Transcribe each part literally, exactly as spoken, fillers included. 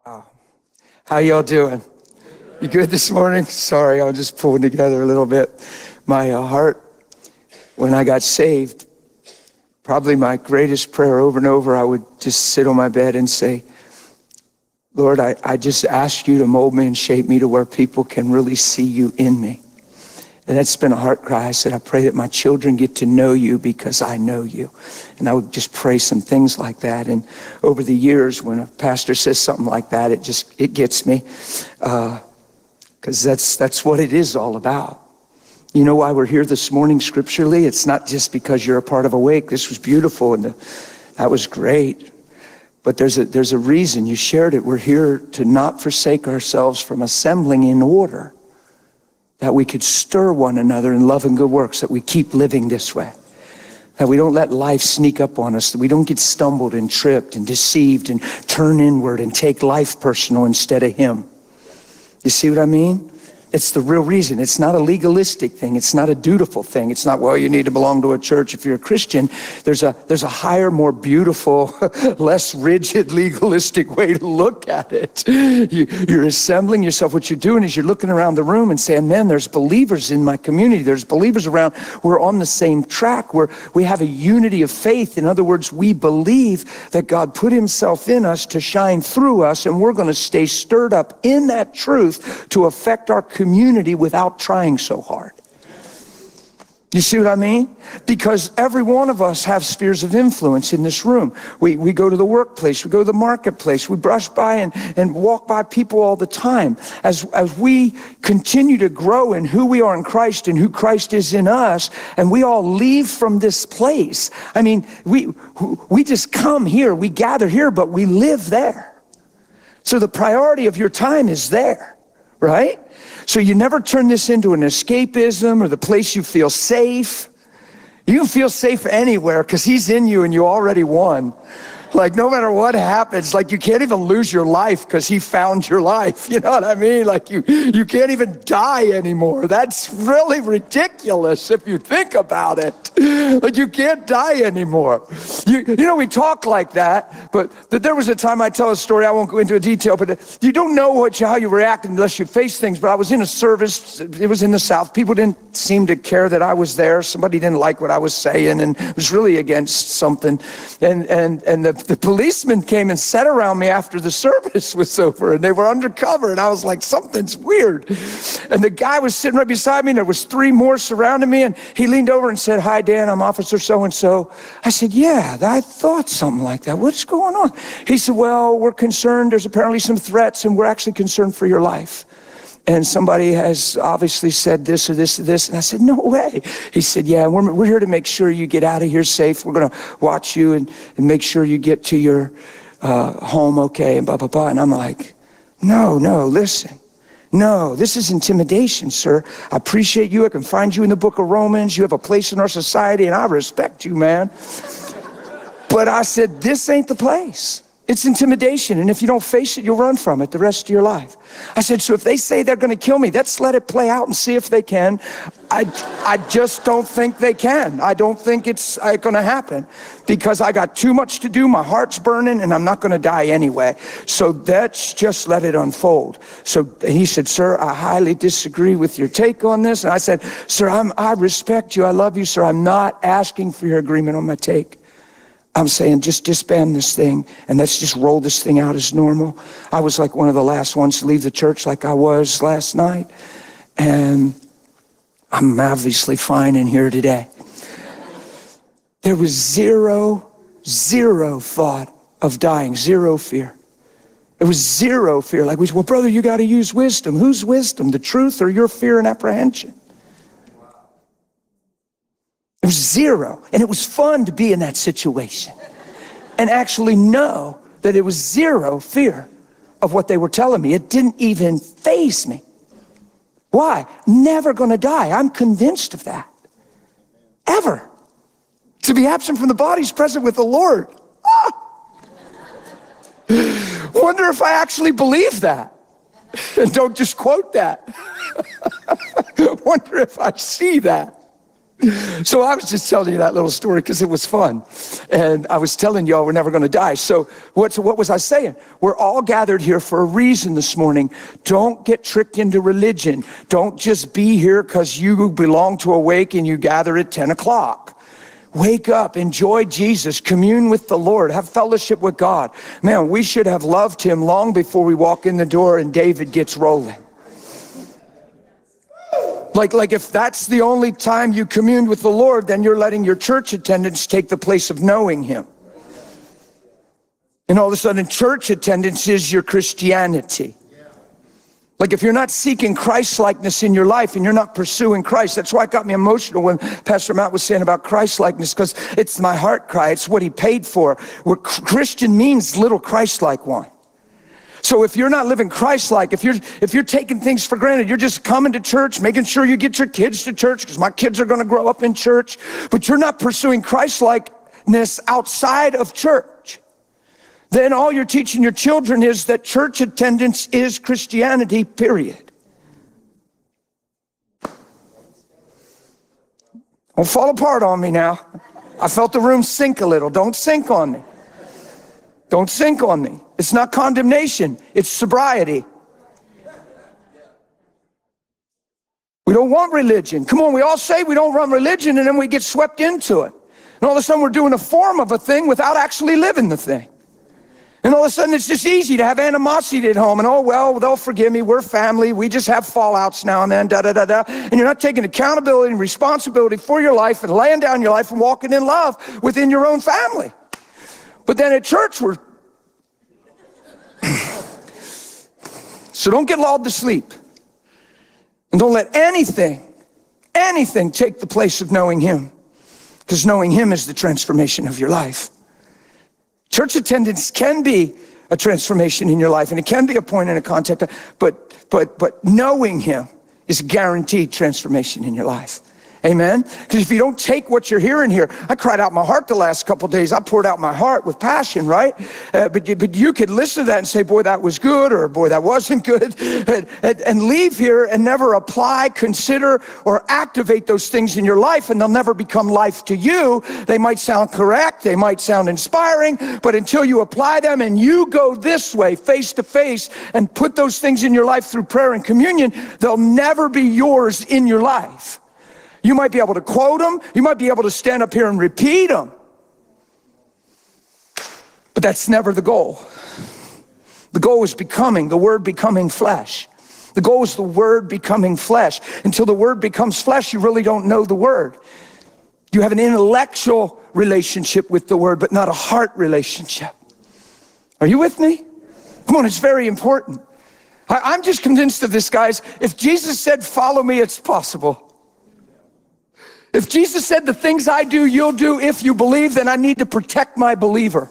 Wow. How y'all doing? You good this morning? Sorry, I'm just pulling together a little bit. My uh, heart, when I got saved, probably my greatest prayer over and over, I would just sit on my bed and say, Lord, I, I just ask you to mold me and shape me to where people can really see you in me. And that's been a heart cry. I said, I pray that my children get to know you because I know you. And I would just pray some things like that. And over the years, when a pastor says something like that, it just, it gets me. Uh, because that's, that's what it is all about. You know why we're here this morning scripturally? It's not just because you're a part of Awake. This was beautiful and the, that was great. But there's a, there's a reason. You shared it. We're here to not forsake ourselves from assembling in order, that we could stir one another in love and good works, that we keep living this way, that we don't let life sneak up on us, that we don't get stumbled and tripped and deceived and turn inward and take life personal instead of him. You see what I mean? It's the real reason. It's not a legalistic thing. It's not a dutiful thing. It's not, well, you need to belong to a church if you're a Christian. There's a there's a higher, more beautiful, less rigid, legalistic way to look at it. You, you're assembling yourself. What you're doing is you're looking around the room and saying, man, there's believers in my community. There's believers around. We're on the same track. We're, we have a unity of faith. In other words, we believe that God put himself in us to shine through us, and we're going to stay stirred up in that truth to affect our community community without trying so hard. You see what I mean? Because every one of us have spheres of influence in this room. We we go to the workplace, we go to the marketplace, we brush by and, and walk by people all the time. As, as we continue to grow in who we are in Christ and who Christ is in us, and we all leave from this place. I mean, we we just come here, we gather here, but we live there. So the priority of your time is there, right? So you never turn this into an escapism or the place you feel safe. You can feel safe anywhere because he's in you and you already won. Like no matter what happens, like you can't even lose your life because he found your life. You know what I mean? Like you, you can't even die anymore. That's really ridiculous if you think about it. Like you can't die anymore. You, you know, we talk like that, but there was a time I tell a story, I won't go into detail, but you don't know what you, how you react unless you face things. But I was in a service, it was in the South. People didn't seem to care that I was there. Somebody didn't like what I was saying and was really against something. And, and, and the The policeman came and sat around me after the service was over, and they were undercover, and I was like, something's weird. And the guy was sitting right beside me, and there was three more surrounding me, and he leaned over and said, hi, Dan, I'm Officer so-and-so. I said, yeah, I thought something like that. What's going on? He said, well, we're concerned. There's apparently some threats, and we're actually concerned for your life. And somebody has obviously said this or this or this. And I said, no way. He said, yeah, we're, we're here to make sure you get out of here safe. We're going to watch you and, and make sure you get to your uh, home okay and blah, blah, blah. And I'm like, no, no, listen. No, this is intimidation, sir. I appreciate you. I can find you in the book of Romans. You have a place in our society, and I respect you, man. But I said, this ain't the place. It's intimidation, and if you don't face it, you'll run from it the rest of your life. I said, so if they say they're going to kill me, let's let it play out and see if they can. I, I just don't think they can. I don't think it's uh, going to happen because I got too much to do. My heart's burning, and I'm not going to die anyway. So let's just let it unfold. So he said, sir, I highly disagree with your take on this. And I said, sir, I'm, I respect you. I love you, sir. I'm not asking for your agreement on my take. I'm saying just disband this thing and let's just roll this thing out as normal. I was like one of the last ones to leave the church like I was last night. And I'm obviously fine in here today. There was zero, zero thought of dying, zero fear. It was zero fear. Like we said, well, brother, you got to use wisdom. Whose wisdom? The truth or your fear and apprehension? It was zero. And it was fun to be in that situation and actually know that it was zero fear of what they were telling me. It didn't even faze me. Why? Never gonna die. I'm convinced of that. Ever. To be absent from the body is present with the Lord. Ah! Wonder if I actually believe that. And don't just quote that. Wonder if I see that. So I was just telling you that little story because it was fun. And I was telling y'all we're never going to die. So what's, what was I saying? We're all gathered here for a reason this morning. Don't get tricked into religion. Don't just be here because you belong to Awake and you gather at ten o'clock. Wake up, enjoy Jesus, commune with the Lord, have fellowship with God. Man, we should have loved him long before we walk in the door and David gets rolling. Like, like if that's the only time you commune with the Lord, then you're letting your church attendance take the place of knowing him. And all of a sudden, church attendance is your Christianity. Like if you're not seeking Christ-likeness in your life and you're not pursuing Christ, that's why it got me emotional when Pastor Matt was saying about Christ-likeness, because it's my heart cry. It's what he paid for. What Christian means little Christ-like one. So if you're not living Christ-like, if you're if you're taking things for granted, you're just coming to church, making sure you get your kids to church, because my kids are going to grow up in church, but you're not pursuing Christ-likeness outside of church, then all you're teaching your children is that church attendance is Christianity, period. Don't fall apart on me now. I felt the room sink a little. Don't sink on me. Don't sink on me. It's not condemnation, it's sobriety. We don't want religion. Come on, we all say we don't want religion, and then we get swept into it. And all of a sudden we're doing a form of a thing without actually living the thing. And all of a sudden it's just easy to have animosity at home, and oh, well, they'll forgive me, we're family, we just have fallouts now and then, da da da da. And you're not taking accountability and responsibility for your life and laying down your life and walking in love within your own family. But then at church we're so don't get lulled to sleep. And don't let anything, anything take the place of knowing him. Because knowing him is the transformation of your life. Church attendance can be a transformation in your life, and it can be a point in a contact, but but but knowing him is guaranteed transformation in your life. Amen? Because if you don't take what you're hearing here, I cried out my heart the last couple of days. I poured out my heart with passion, right? Uh, but, you, but you could listen to that and say, boy, that was good, or boy, that wasn't good, and, and, and leave here and never apply, consider, or activate those things in your life, and they'll never become life to you. They might sound correct, they might sound inspiring, but until you apply them and you go this way, face to face, and put those things in your life through prayer and communion, they'll never be yours in your life. You might be able to quote them. You might be able to stand up here and repeat them. But that's never the goal. The goal is becoming, the word becoming flesh. The goal is the word becoming flesh. Until the word becomes flesh, you really don't know the word. You have an intellectual relationship with the word, but not a heart relationship. Are you with me? Come on, it's very important. I, I'm just convinced of this, guys. If Jesus said, follow me, it's possible. If Jesus said the things I do, you'll do if you believe, then I need to protect my believer.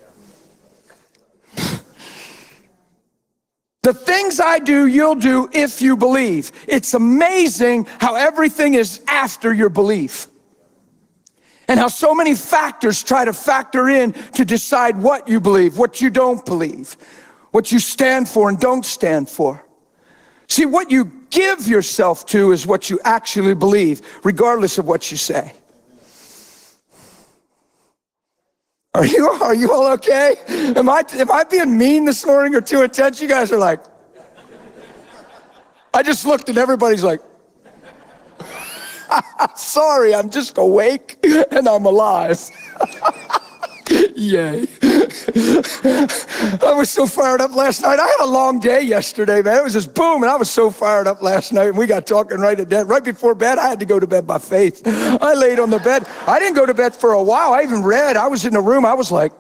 The things I do, you'll do if you believe. It's amazing how everything is after your belief. And how so many factors try to factor in to decide what you believe, what you don't believe, what you stand for and don't stand for. See, what you give yourself to is what you actually believe, regardless of what you say. Are you, are you all okay? Am I, am I being mean this morning or too intense? You guys are like, I just looked and everybody's like, sorry, I'm just awake and I'm alive. Yay. I was so fired up last night. I had a long day yesterday, man. It was just boom, and I was so fired up last night. And we got talking right at bed. Right before bed, I had to go to bed by faith. I laid on the bed. I didn't go to bed for a while. I even read. I was in the room. I was like,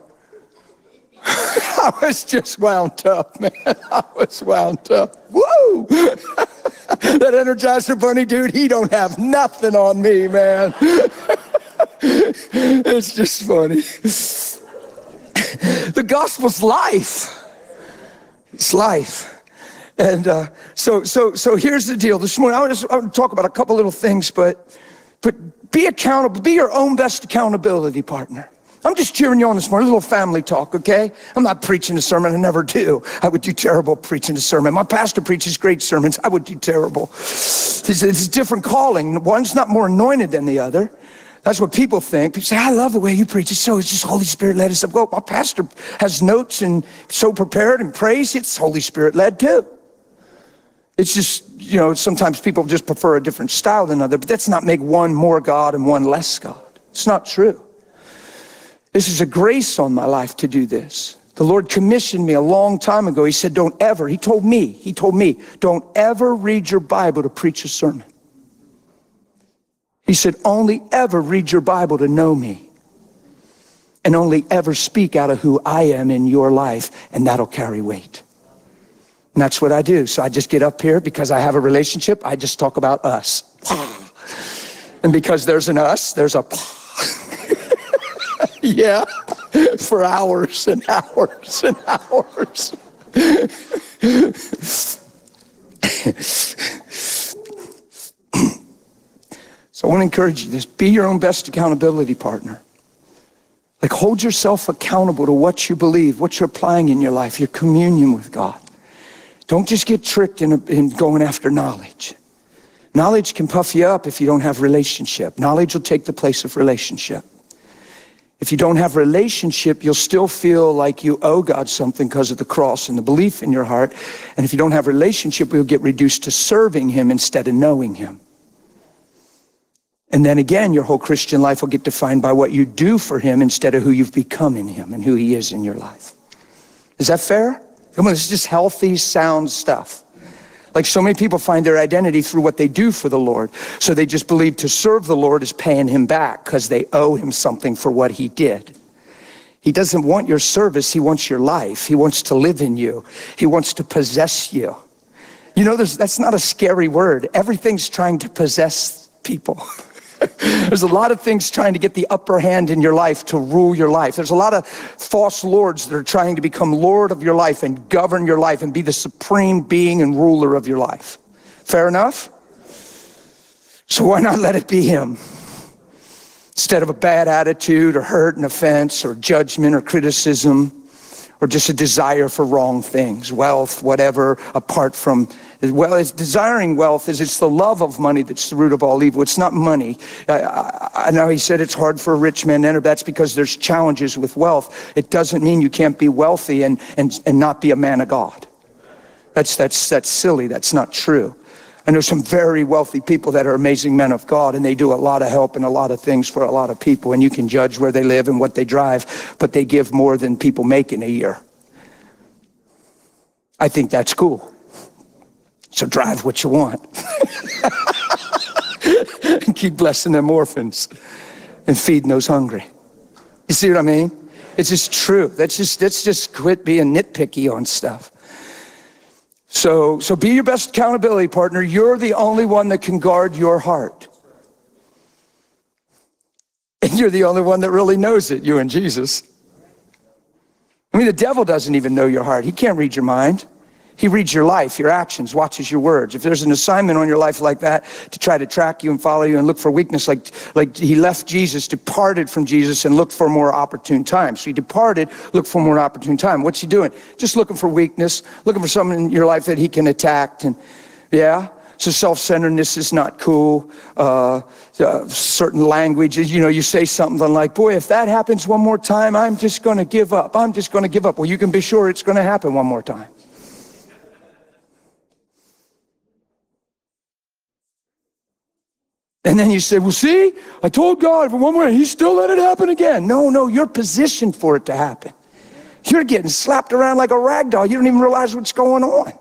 I was just wound up, man. I was wound up. Woo! That Energizer Bunny dude, he don't have nothing on me, man. It's just funny. The gospel's life. It's life. And uh, so so so here's the deal. This morning I want, to, I want to talk about a couple little things, but but be accountable. Be your own best accountability partner. I'm just cheering you on this morning, a little family talk, okay? I'm not preaching a sermon, I never do. I would do terrible preaching a sermon. My pastor preaches great sermons, I would do terrible. It's, it's a different calling. One's not more anointed than the other. That's what people think. People say, I love the way you preach. It's so, it's just Holy Spirit led. It's, well, my pastor has notes and so prepared and praise. It's Holy Spirit led too. It's just, you know, sometimes people just prefer a different style than another, but that's not make one more God and one less God. It's not true. This is a grace on my life to do this. The Lord commissioned me a long time ago. He said, don't ever, he told me, he told me, don't ever read your Bible to preach a sermon. He said, only ever read your Bible to know me. And only ever speak out of who I am in your life, and that'll carry weight. And that's what I do. So I just get up here because I have a relationship. I just talk about us. And because there's an us, there's a yeah, for hours and hours and hours. So I want to encourage you, just be your own best accountability partner. Like, hold yourself accountable to what you believe, what you're applying in your life, your communion with God. Don't just get tricked in, in going after knowledge. Knowledge can puff you up if you don't have relationship. Knowledge will take the place of relationship. If you don't have relationship, you'll still feel like you owe God something because of the cross and the belief in your heart. And if you don't have relationship, you'll get reduced to serving him instead of knowing him. And then again, your whole Christian life will get defined by what you do for him instead of who you've become in him and who he is in your life. Is that fair? Come on, it's just healthy, sound stuff. Like, so many people find their identity through what they do for the Lord. So they just believe to serve the Lord is paying him back because they owe him something for what he did. He doesn't want your service. He wants your life. He wants to live in you. He wants to possess you. You know, there's, that's not a scary word. Everything's trying to possess people. There's a lot of things trying to get the upper hand in your life to rule your life. There's a lot of false lords that are trying to become Lord of your life and govern your life and be the supreme being and ruler of your life. Fair enough? So why not let it be him? Instead of a bad attitude or hurt and offense or judgment or criticism or just a desire for wrong things, wealth, whatever, apart from, well, it's desiring wealth is it's the love of money that's the root of all evil. It's not money. I, I, I know he said it's hard for a rich man to enter. That's because there's challenges with wealth. It doesn't mean you can't be wealthy and, and, and not be a man of God. That's, that's, that's silly. That's not true. I know some very wealthy people that are amazing men of God, and they do a lot of help and a lot of things for a lot of people, and you can judge where they live and what they drive, but they give more than people make in a year. I think that's cool. So drive what you want. And keep blessing them orphans and feeding those hungry. You see what I mean? It's just true. That's just, let's just quit being nitpicky on stuff. So, so be your best accountability partner. You're the only one that can guard your heart. And you're the only one that really knows it, you and Jesus. I mean, the devil doesn't even know your heart. He can't read your mind. He reads your life, your actions, watches your words. If there's an assignment on your life like that to try to track you and follow you and look for weakness, like, like he left Jesus, departed from Jesus and looked for a more opportune time. So he departed, looked for a more opportune time. What's he doing? Just looking for weakness, looking for something in your life that he can attack. And yeah, so self-centeredness is not cool. Uh, uh, certain languages, you know, you say something like, boy, if that happens one more time, I'm just going to give up. I'm just going to give up. Well, you can be sure it's going to happen one more time. And then you say, well, see, I told God for one more, he still let it happen again. No, no, you're positioned for it to happen. You're getting slapped around like a rag doll. You don't even realize what's going on.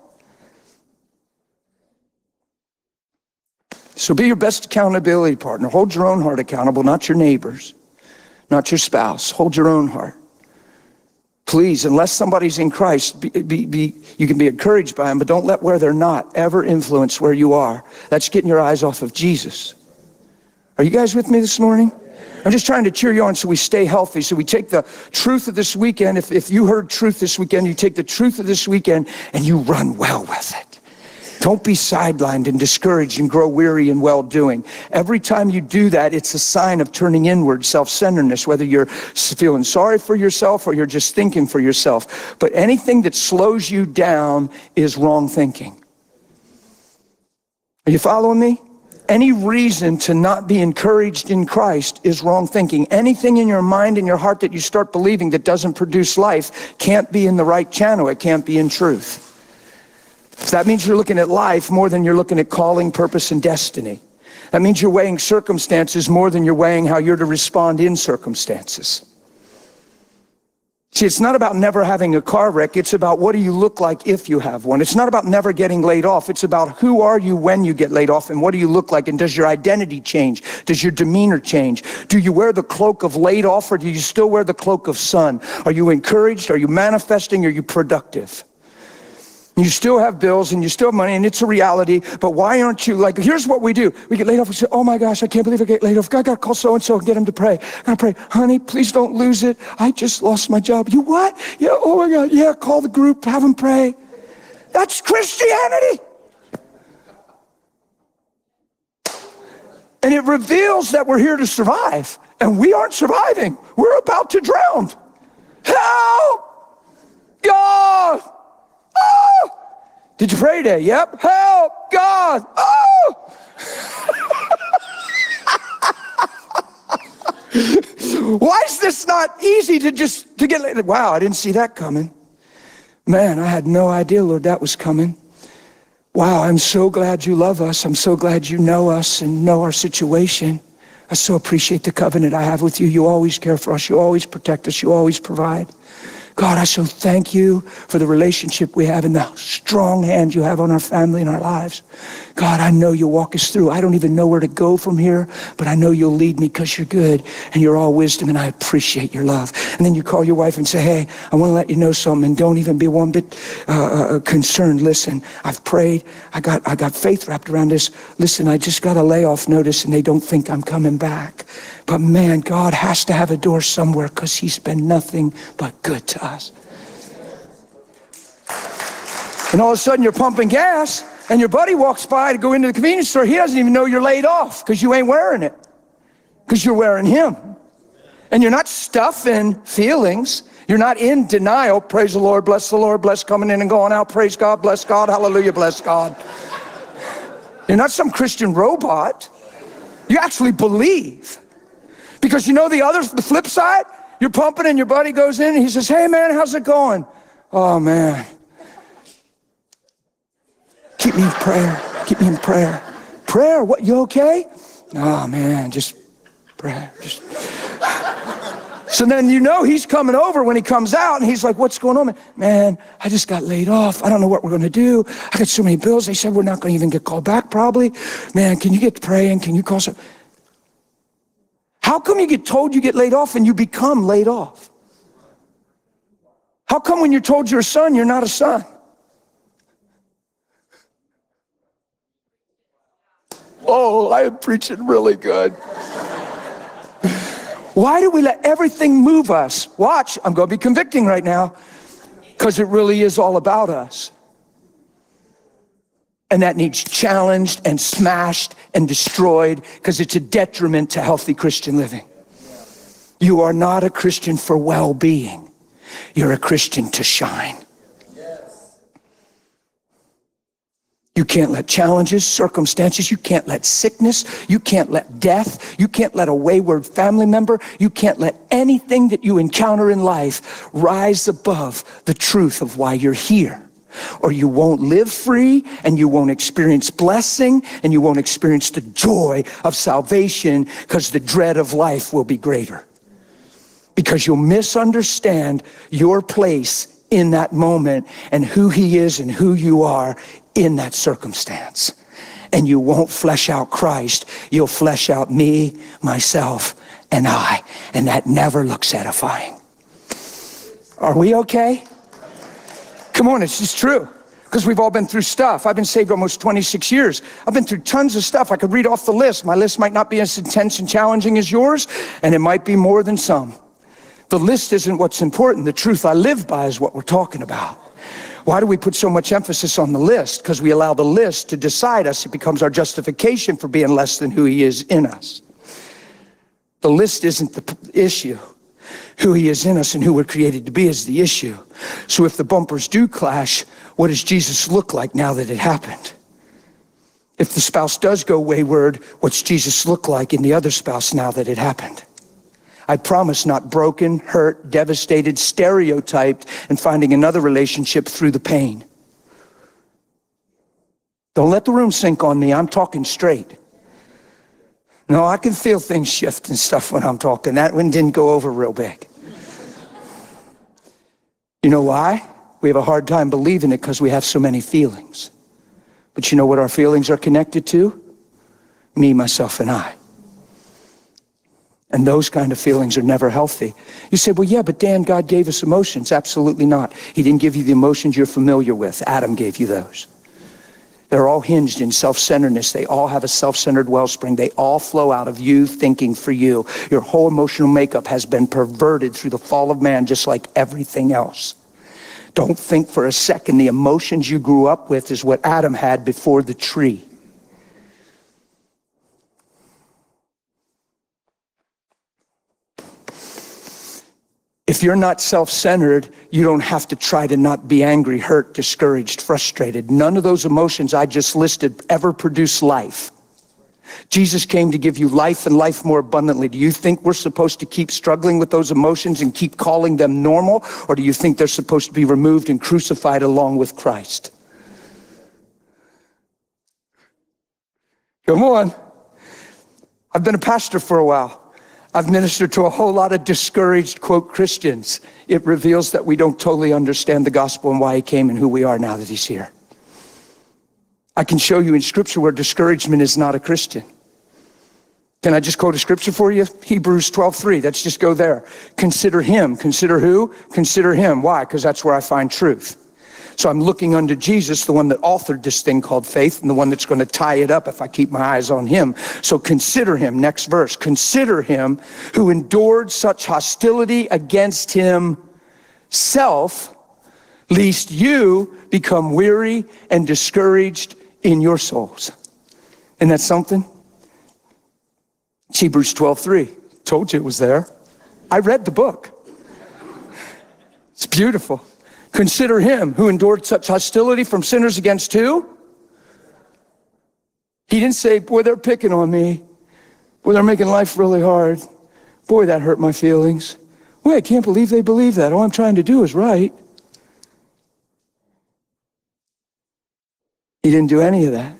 So be your best accountability partner. Hold your own heart accountable, not your neighbor's, not your spouse. Hold your own heart. Please, unless somebody's in Christ, be, be, be, you can be encouraged by them, but don't let where they're not ever influence where you are. That's getting your eyes off of Jesus. Are you guys with me this morning? I'm just trying to cheer you on so we stay healthy, so we take the truth of this weekend. If, if you heard truth this weekend, you take the truth of this weekend and you run well with it. Don't be sidelined and discouraged and grow weary in well-doing. Every time you do that, it's a sign of turning inward, self-centeredness, whether you're feeling sorry for yourself or you're just thinking for yourself. But anything that slows you down is wrong thinking. Are you following me? Any reason to not be encouraged in Christ is wrong thinking. Anything in your mind and your heart that you start believing that doesn't produce life can't be in the right channel. It can't be in truth. So that means you're looking at life more than you're looking at calling, purpose, and destiny. That means you're weighing circumstances more than you're weighing how you're to respond in circumstances. See, it's not about never having a car wreck. It's about what do you look like if you have one. It's not about never getting laid off. It's about who are you when you get laid off and what do you look like, and does your identity change? Does your demeanor change? Do you wear the cloak of laid off or do you still wear the cloak of son? Are you encouraged? Are you manifesting? Are you productive? You still have bills and you still have money and it's a reality, but why aren't you like, here's what we do. We get laid off, we say, oh my gosh, I can't believe I get laid off. I gotta call so-and-so and get him to pray. I gotta pray, honey, please don't lose it. I just lost my job. You what? Yeah, oh my God, yeah, call the group, have them pray. That's Christianity. And it reveals that we're here to survive and we aren't surviving. We're about to drown. Help! God! Oh! Did you pray today? Yep. Help! God! Oh! Why is this not easy to just to get laid? Wow, I didn't see that coming. Man, I had no idea, Lord, that was coming. Wow, I'm so glad you love us. I'm so glad you know us and know our situation. I so appreciate the covenant I have with you. You always care for us. You always protect us. You always provide. God, I so thank you for the relationship we have and the strong hand you have on our family and our lives. God, I know you'll walk us through. I don't even know where to go from here, but I know you'll lead me because you're good and you're all wisdom and I appreciate your love. And then you call your wife and say, hey, I want to let you know something and don't even be one bit uh, concerned. Listen, I've prayed. I got, I got faith wrapped around this. Listen, I just got a layoff notice and they don't think I'm coming back. But man, God has to have a door somewhere because he's been nothing but good to us. And all of a sudden you're pumping gas and your buddy walks by to go into the convenience store. He doesn't even know you're laid off because you ain't wearing it, because you're wearing him. And you're not stuffing feelings. You're not in denial. Praise the Lord, bless the Lord, bless coming in and going out. Praise God, bless God, hallelujah, bless God. You're not some Christian robot. You actually believe. Because you know the other, the flip side? You're pumping and your buddy goes in and he says, hey man, how's it going? Oh man. Keep me in prayer. Keep me in prayer. Prayer, what, you okay? Oh man, just prayer. Just. So then you know he's coming over when he comes out and he's like, what's going on? Man, I just got laid off. I don't know what we're going to do. I got so many bills. They said we're not going to even get called back probably. Man, can you get praying? Can you call some? How come you get told you get laid off and you become laid off? How come when you're told you're a son, you're not a son? Oh, I am preaching really good. Why do we let everything move us? Watch, I'm going to be convicting right now because it really is all about us. And that needs challenged and smashed and destroyed because it's a detriment to healthy Christian living. You are not a Christian for well-being. You're a Christian to shine. You can't let challenges, circumstances, you can't let sickness, you can't let death, you can't let a wayward family member, you can't let anything that you encounter in life rise above the truth of why you're here. Or you won't live free, and you won't experience blessing, and you won't experience the joy of salvation because the dread of life will be greater. Because you'll misunderstand your place in that moment and who he is and who you are in that circumstance. And you won't flesh out Christ. You'll flesh out me, myself, and I. And that never looks edifying. Are we okay? Come on, it's just true. Because we've all been through stuff. I've been saved almost twenty-six years. I've been through tons of stuff. I could read off the list. My list might not be as intense and challenging as yours, and it might be more than some. The list isn't what's important. The truth I live by is what we're talking about. Why do we put so much emphasis on the list? Because we allow the list to decide us. It becomes our justification for being less than who he is in us. The list isn't the issue. Who he is in us and who we're created to be is the issue. So if the bumpers do clash, what does Jesus look like now that it happened? If the spouse does go wayward, what's Jesus look like in the other spouse now that it happened? I promise not broken, hurt, devastated, stereotyped, and finding another relationship through the pain. Don't let the room sink on me. I'm talking straight. No, I can feel things shift and stuff when I'm talking. That one didn't go over real big. You know why? We have a hard time believing it because we have so many feelings. But you know what our feelings are connected to? Me, myself, and I. And those kind of feelings are never healthy. You say, well, yeah, but Dan, God gave us emotions. Absolutely not. He didn't give you the emotions you're familiar with. Adam gave you those. They're all hinged in self-centeredness. They all have a self-centered wellspring. They all flow out of you thinking for you. Your whole emotional makeup has been perverted through the fall of man, just like everything else. Don't think for a second the emotions you grew up with is what Adam had before the tree. If you're not self-centered, you don't have to try to not be angry, hurt, discouraged, frustrated. None of those emotions I just listed ever produce life. Jesus came to give you life and life more abundantly. Do you think we're supposed to keep struggling with those emotions and keep calling them normal? Or do you think they're supposed to be removed and crucified along with Christ? Come on. I've been a pastor for a while. I've ministered to a whole lot of discouraged, quote, Christians. It reveals that we don't totally understand the gospel and why he came and who we are now that he's here. I can show you in scripture where discouragement is not a Christian. Can I just quote a scripture for you? Hebrews twelve three, let's just go there. Consider him. Consider who? Consider him. Why? Because that's where I find truth. So I'm looking unto Jesus, the one that authored this thing called faith, and the one that's going to tie it up if I keep my eyes on him. So consider him, next verse. Consider him who endured such hostility against himself, lest you become weary and discouraged in your souls. Isn't that something? It's Hebrews twelve three. Told you it was there. I read the book. It's beautiful. Consider him who endured such hostility from sinners against who? He didn't say, boy, they're picking on me. Boy, they're making life really hard. Boy, that hurt my feelings. Boy, I can't believe they believe that. All I'm trying to do is right. He didn't do any of that.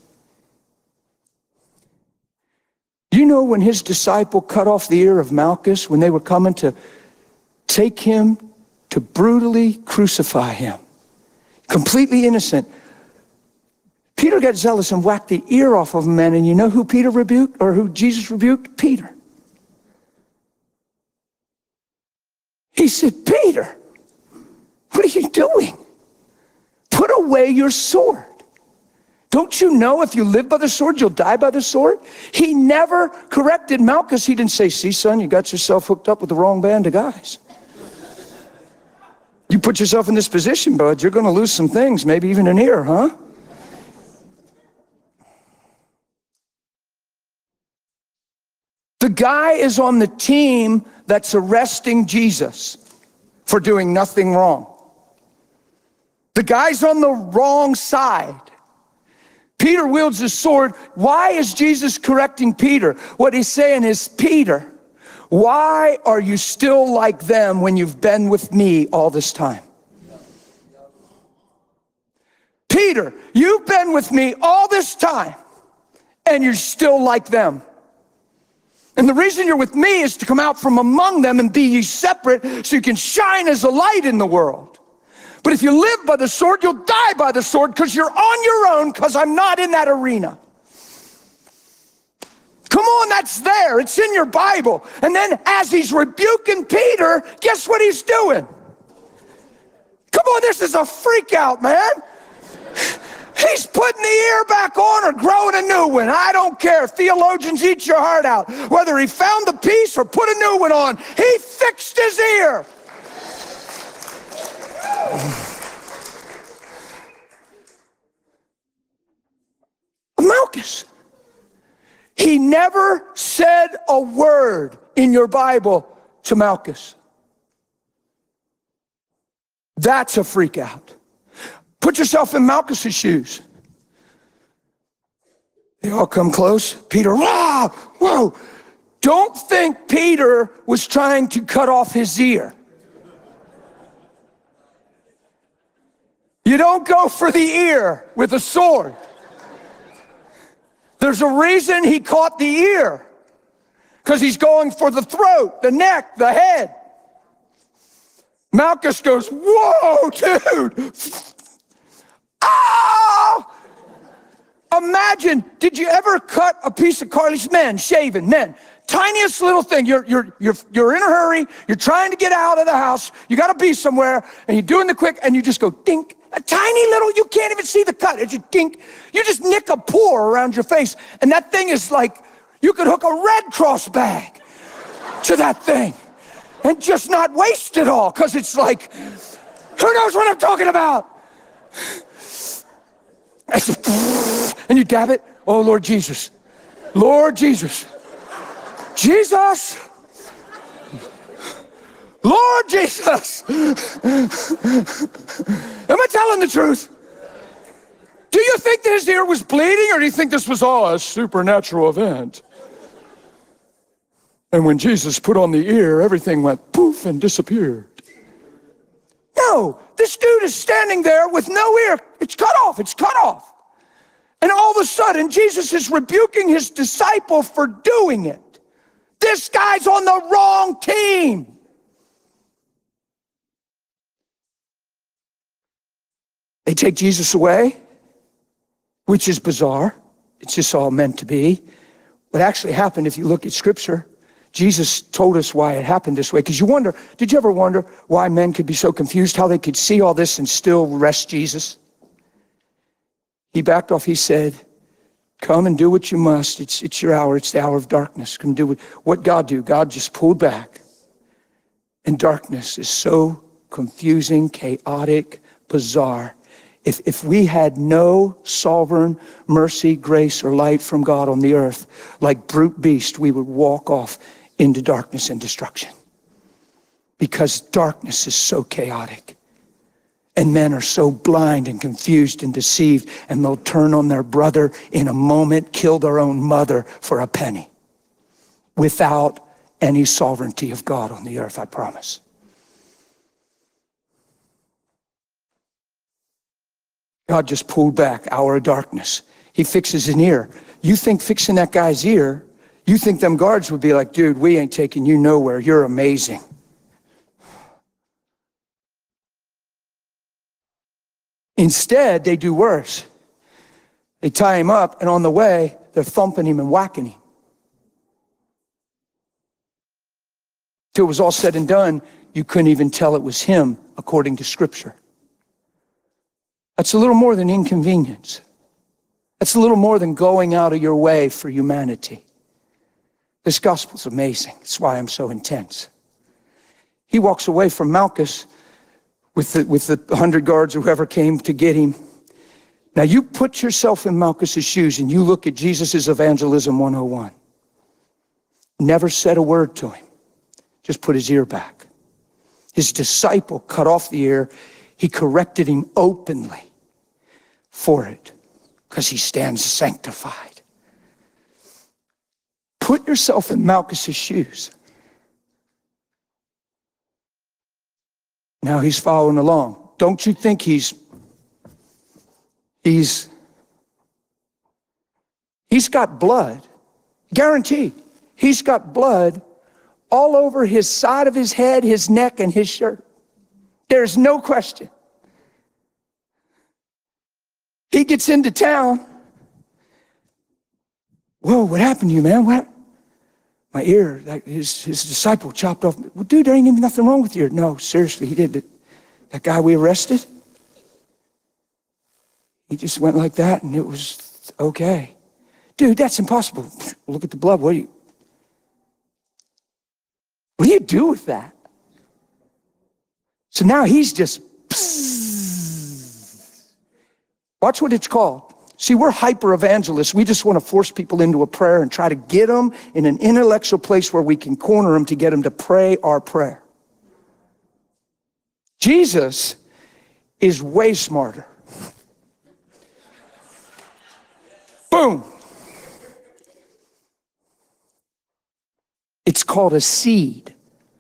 You know when his disciple cut off the ear of Malchus when they were coming to take him to brutally crucify him, completely innocent. Peter got zealous and whacked the ear off of a man, and you know who Peter rebuked, or who Jesus rebuked? Peter. He said, Peter, what are you doing? Put away your sword. Don't you know if you live by the sword, you'll die by the sword? He never corrected Malchus. He didn't say, see, son, you got yourself hooked up with the wrong band of guys. You put yourself in this position, bud, you're going to lose some things, maybe even an ear, huh? The guy is on the team that's arresting Jesus for doing nothing wrong. The guy's on the wrong side. Peter wields his sword. Why is Jesus correcting Peter? What he's saying is, Peter, why are you still like them when you've been with me all this time? Peter, you've been with me all this time, and you're still like them. And the reason you're with me is to come out from among them and be ye separate so you can shine as a light in the world. But if you live by the sword, you'll die by the sword because you're on your own, because I'm not in that arena. Come on, that's there. It's in your Bible. And then as he's rebuking Peter, guess what he's doing? Come on, this is a freak out, man. He's putting the ear back on or growing a new one. I don't care. Theologians, eat your heart out. Whether he found the piece or put a new one on, he fixed his ear. Malchus. He never said a word in your Bible to Malchus. That's a freak out. Put yourself in Malchus's shoes. They all come close. Peter, whoa, whoa. Don't think Peter was trying to cut off his ear. You don't go for the ear with a sword. There's a reason he caught the ear. Because he's going for the throat, the neck, the head. Malchus goes, whoa, dude. Oh! Imagine, did you ever cut a piece of cartilage? Men, shaven, men. Tiniest little thing. You're, you're, you're, you're in a hurry. You're trying to get out of the house. You got to be somewhere. And you're doing the quick, and you just go dink. A tiny little, you can't even see the cut. It's just dink. You just nick a pore around your face. And that thing is like, you could hook a Red Cross bag to that thing and just not waste it all. Because it's like, who knows what I'm talking about? And you dab it. Oh, Lord Jesus. Lord Jesus. Jesus. Lord Jesus. Am I telling the truth? Do you think that his ear was bleeding, or do you think this was all a supernatural event? And when Jesus put on the ear, everything went poof and disappeared. No, this dude is standing there with no ear. It's cut off, it's cut off. And all of a sudden, Jesus is rebuking his disciple for doing it. This guy's on the wrong team. They take Jesus away, which is bizarre. It's just all meant to be. What actually happened, if you look at Scripture, Jesus told us why it happened this way. Because you wonder, did you ever wonder why men could be so confused, how they could see all this and still rest Jesus? He backed off. He said, come and do what you must. It's, it's your hour. It's the hour of darkness. Come do what, what God do. God just pulled back. And darkness is so confusing, chaotic, bizarre. If, if we had no sovereign mercy, grace, or light from God on the earth, like brute beast, we would walk off into darkness and destruction. Because darkness is so chaotic. And men are so blind and confused and deceived, and they'll turn on their brother in a moment, kill their own mother for a penny. Without any sovereignty of God on the earth, I promise. God just pulled back, hour of darkness. He fixes an ear. You think fixing that guy's ear, you think them guards would be like, dude, we ain't taking you nowhere. You're amazing. Instead, they do worse. They tie him up, and on the way, they're thumping him and whacking him. Till it was all said and done, you couldn't even tell it was him, according to Scripture. That's a little more than inconvenience. That's a little more than going out of your way for humanity. This gospel's amazing. That's why I'm so intense. He walks away from Malchus with the, with the hundred guards or whoever came to get him. Now you put yourself in Malchus's shoes and you look at Jesus' evangelism one oh one. Never said a word to him. Just put his ear back. His disciple cut off the ear. He corrected him openly for it because he stands sanctified. Put yourself in Malchus's shoes. Now he's following along. Don't you think he's, he's, he's got blood, guaranteed. He's got blood all over his side of his head, his neck, and his shirt. There's no question. He gets into town. Whoa, what happened to you, man? What? My ear, like his, his disciple chopped off. Well, dude, there ain't even nothing wrong with your ear. No, seriously, he did it. That guy we arrested, he just went like that and it was okay. Dude, that's impossible. Look at the blood. What do you, what do you do with that? So now he's just, psst. Watch what it's called. See, we're hyper evangelists. We just want to force people into a prayer and try to get them in an intellectual place where we can corner them to get them to pray our prayer. Jesus is way smarter. Boom. It's called a seed.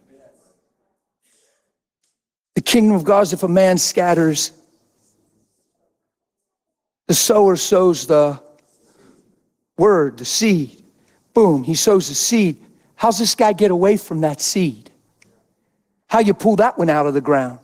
The kingdom of God is if a man scatters, the sower sows the word, the seed. Boom, he sows the seed. How's this guy get away from that seed? How you pull that one out of the ground?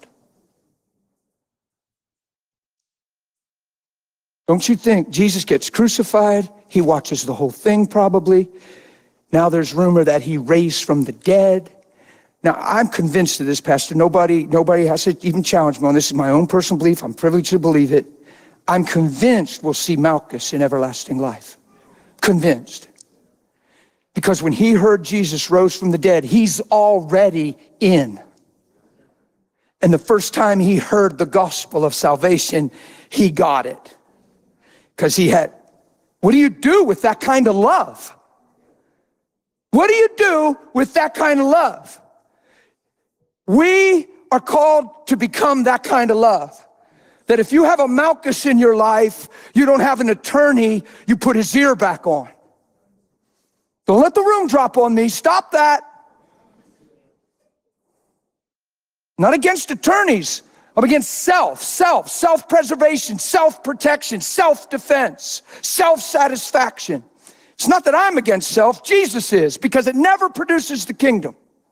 Don't you think Jesus gets crucified? He watches the whole thing probably. Now there's rumor that he raised from the dead. Now I'm convinced of this, Pastor. Nobody, nobody has to even challenge me on this. This is my own personal belief. I'm privileged to believe it. I'm convinced we'll see Malchus in everlasting life. Convinced. Because when he heard Jesus rose from the dead, he's already in. And the first time he heard the gospel of salvation, he got it. Because he had, what do you do with that kind of love? What do you do with that kind of love? We are called to become that kind of love. That if you have a Malchus in your life, you don't have an attorney, you put his ear back on. Don't let the room drop on me. Stop that. Not against attorneys. I'm against self, self, self-preservation, self-protection, self-defense, self-satisfaction. It's not that I'm against self, Jesus is, because it never produces the kingdom.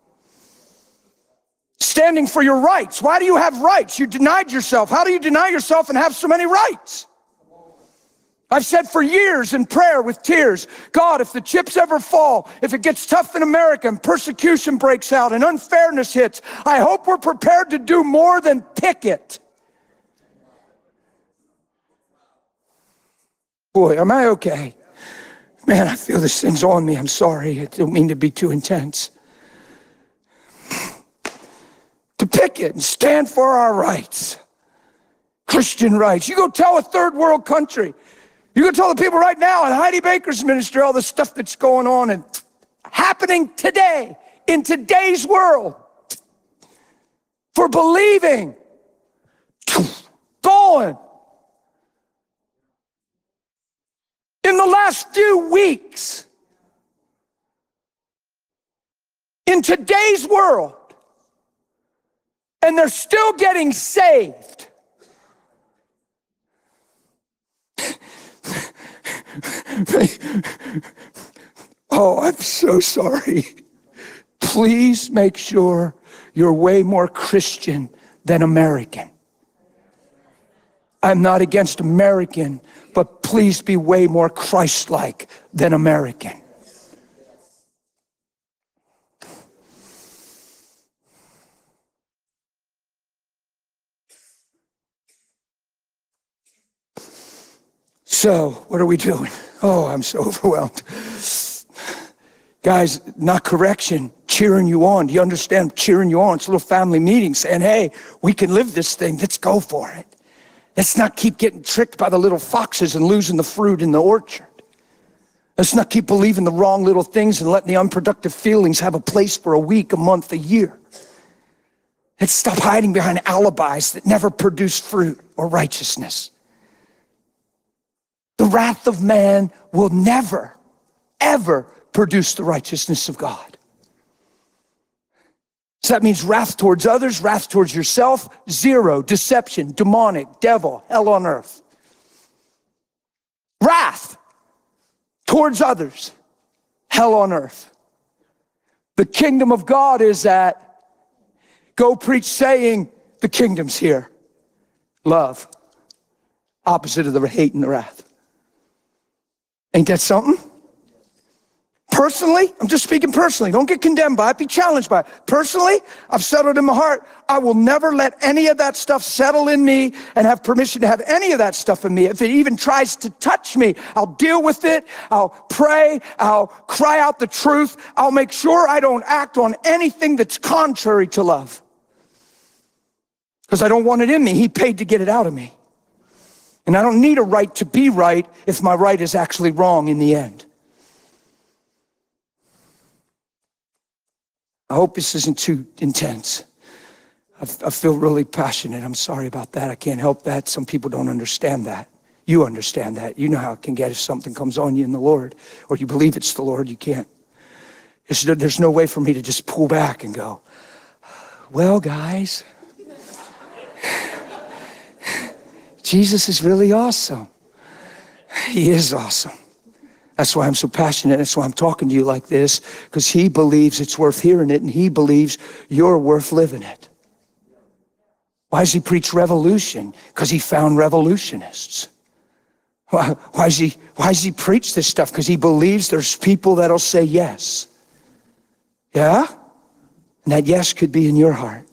Standing for your rights. Why do you have rights? You denied yourself. How do you deny yourself and have so many rights? I've said for years in prayer with tears, God, if the chips ever fall, if it gets tough in America and persecution breaks out and unfairness hits, I hope we're prepared to do more than picket. Boy, am I okay? Man, I feel this thing's on me. I'm sorry. I don't mean to be too intense. To picket and stand for our rights. Christian rights. You go tell a third world country. You go tell the people right now in Heidi Baker's ministry all the stuff that's going on and happening today, in today's world, for believing, going. In the last few weeks, in today's world, and they're still getting saved. Oh, I'm so sorry. Please make sure you're way more Christian than American. I'm not against American, but please be way more Christ-like than American. So, what are we doing? Oh, I'm so overwhelmed. Guys, not correction, cheering you on. Do you understand? Cheering you on. It's a little family meeting saying, hey, we can live this thing. Let's go for it. Let's not keep getting tricked by the little foxes and losing the fruit in the orchard. Let's not keep believing the wrong little things and letting the unproductive feelings have a place for a week, a month, a year. Let's stop hiding behind alibis that never produce fruit or righteousness. The wrath of man will never, ever produce the righteousness of God. So that means wrath towards others, wrath towards yourself, zero, deception, demonic, devil, hell on earth. Wrath towards others, hell on earth. The kingdom of God is that, go preach saying, the kingdom's here. Love, opposite of the hate and the wrath. Ain't that something? Personally, I'm just speaking personally. Don't get condemned by it. Be challenged by it. Personally, I've settled in my heart. I will never let any of that stuff settle in me and have permission to have any of that stuff in me. If it even tries to touch me, I'll deal with it. I'll pray. I'll cry out the truth. I'll make sure I don't act on anything that's contrary to love. Because I don't want it in me. He paid to get it out of me. And I don't need a right to be right if my right is actually wrong in the end. I hope this isn't too intense. I, I feel really passionate. I'm sorry about that. I can't help that. Some people don't understand that. You understand that. You know how it can get if something comes on you in the Lord, or you believe it's the Lord, you can't. There's, there's no way for me to just pull back and go, well, guys, Jesus is really awesome. He is awesome. That's why I'm so passionate. That's why I'm talking to you like this, because he believes it's worth hearing it, and he believes you're worth living it. Why does he preach revolution? Because he found revolutionists. Why, why, does he, why does he preach this stuff? Because he believes there's people that'll say yes. Yeah? And that yes could be in your heart.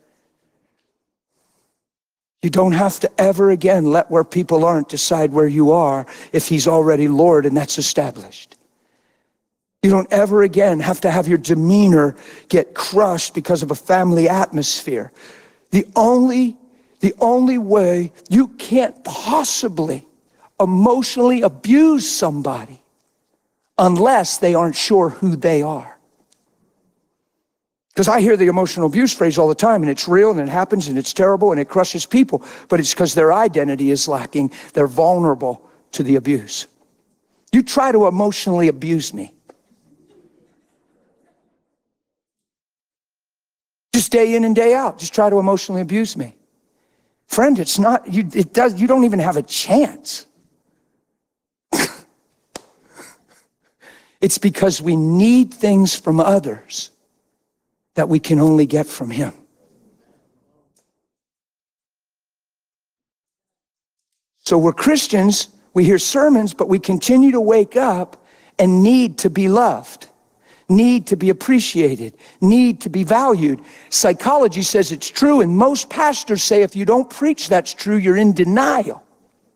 You don't have to ever again let where people aren't decide where you are if he's already Lord and that's established. You don't ever again have to have your demeanor get crushed because of a family atmosphere. The only, the only way you can't possibly emotionally abuse somebody unless they aren't sure who they are. Because I hear the emotional abuse phrase all the time, and it's real, and it happens, and it's terrible, and it crushes people, but it's because their identity is lacking. They're vulnerable to the abuse. You try to emotionally abuse me. Just day in and day out, just try to emotionally abuse me. Friend, it's not, you, it does, you don't even have a chance. It's because we need things from others that we can only get from him. So we're Christians, we hear sermons, but we continue to wake up and need to be loved, need to be appreciated, need to be valued. Psychology says it's true, and most pastors say if you don't preach that's true, you're in denial.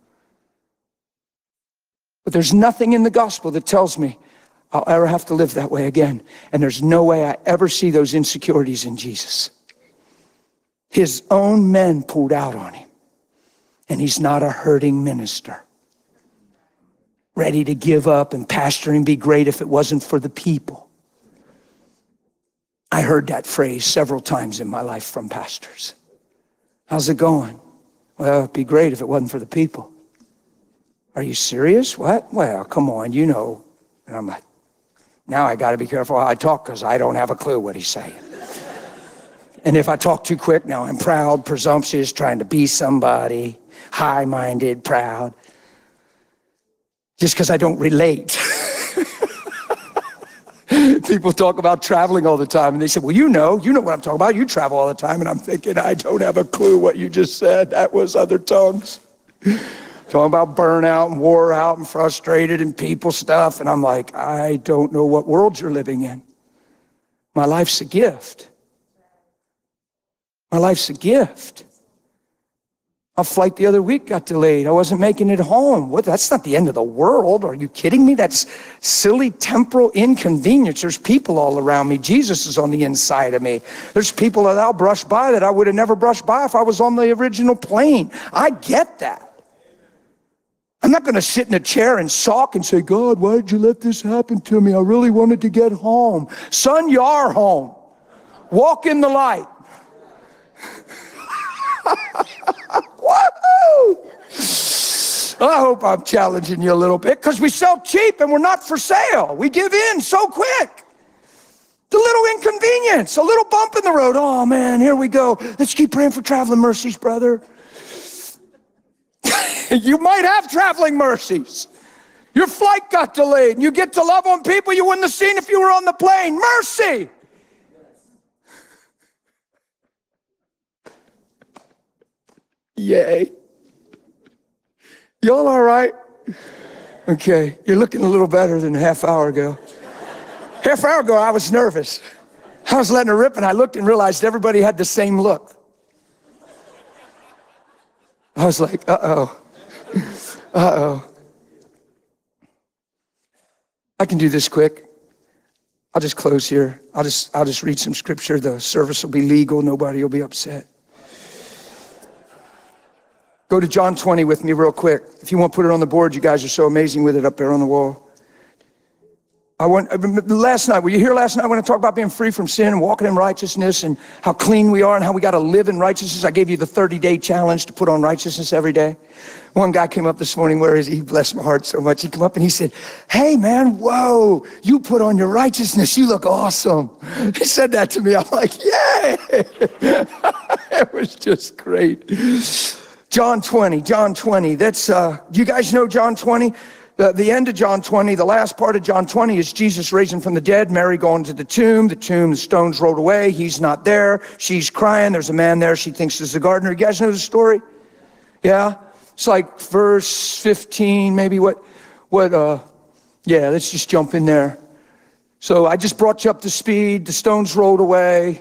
But there's nothing in the gospel that tells me I'll ever have to live that way again. And there's no way I ever see those insecurities in Jesus. His own men pulled out on him. And he's not a hurting minister, ready to give up and pastoring be great if it wasn't for the people. I heard that phrase several times in my life from pastors. How's it going? Well, it'd be great if it wasn't for the people. Are you serious? What? Well, come on, you know. And I'm like, now I got to be careful how I talk because I don't have a clue what he's saying. And if I talk too quick, now I'm proud, presumptuous, trying to be somebody, high-minded, proud, just because I don't relate. People talk about traveling all the time, and they say, well, you know, you know what I'm talking about. You travel all the time. And I'm thinking, I don't have a clue what you just said. That was other tongues. Talking about burnout and wore out and frustrated and people stuff. And I'm like, I don't know what world you're living in. My life's a gift. My life's a gift. A flight the other week got delayed. I wasn't making it home. What? That's not the end of the world. Are you kidding me? That's silly temporal inconvenience. There's people all around me. Jesus is on the inside of me. There's people that I'll brush by that I would have never brushed by if I was on the original plane. I get that. I'm not going to sit in a chair and sulk and say, God, why did you let this happen to me? I really wanted to get home. Son, you are home. Walk in the light. Woohoo! I hope I'm challenging you a little bit because we sell cheap and we're not for sale. We give in so quick. The little inconvenience, a little bump in the road. Oh man, here we go. Let's keep praying for traveling mercies, brother. You might have traveling mercies. Your flight got delayed and you get to love on people you wouldn't have seen if you were on the plane. Mercy. Yay. Y'all all right? Okay, you're looking a little better than a half hour ago. Half hour ago, I was nervous. I was letting her rip and I looked and realized everybody had the same look. I was like, uh-oh. Uh-oh. I can do this quick. I'll just close here. I'll just, I'll just read some scripture. The service will be legal. Nobody will be upset. Go to John twenty with me real quick. If you want to put it on the board, you guys are so amazing with it up there on the wall. I went, last night, were you here last night when I talked about being free from sin and walking in righteousness and how clean we are and how we got to live in righteousness? I gave you the thirty-day challenge to put on righteousness every day. One guy came up this morning, where is he? He blessed my heart so much. He came up and he said, hey man, whoa, you put on your righteousness. You look awesome. He said that to me. I'm like, yay. It was just great. John twenty, John twenty. That's, uh, do you guys know John twenty? The, the end of John twenty, the last part of John twenty is Jesus raising from the dead, Mary going to the tomb, the tomb, the stones rolled away, he's not there, she's crying, there's a man there, she thinks it's the gardener. You guys know the story? Yeah? It's like verse fifteen, maybe what, what, uh, yeah, let's just jump in there. So I just brought you up to speed, the stones rolled away.